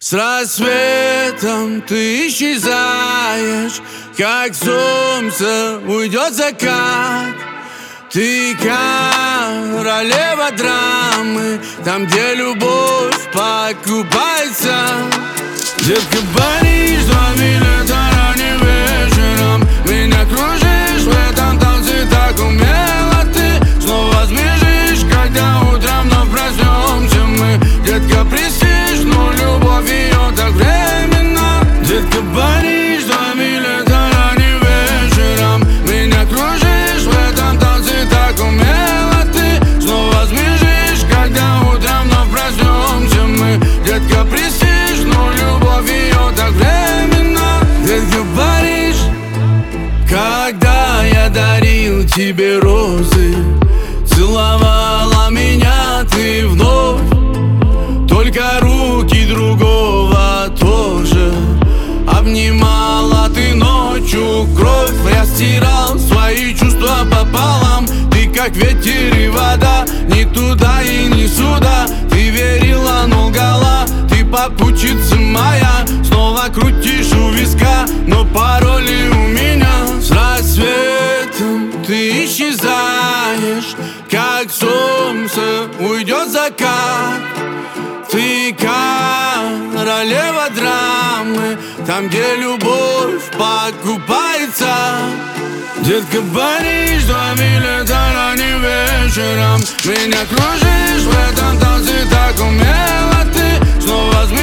С рассветом ты исчезаешь, как солнце уйдет закат. Ты королева драмы, там, где любовь покупается. Детка, Париж, 2 билета ранним вечером. Меня кружишь в этом танце, так умело ты. Снова смешишь, когда утром вновь проснемся мы. Детка, престиж, но любовь ее так временно. Детка, Париж, 2 билета ранним вечером. Меня кружишь в этом танце, так умело ты. Снова смешишь, когда утром вновь проснемся мы. Детка, престиж, но любовь ее так временно. Детка, Париж. Когда я дарил тебе розы, целовала меня ты вновь. Только руки другого тоже обнимала ты ночью кровь. Я стирал свои чувства пополам. Ты как ветер и вода, ни туда и ни сюда. Ты верила, но лгала, ты попутчица моя. Снова крутишь у виска, но пароли у меня. С рассветом ты исчезаешь, как солнце уйдет закат. Ты королева драмы, там, где любовь покупается. Детка, Париж, 2 билета ранним вечером. Меня кружишь в этом танце, так умело ты. Снова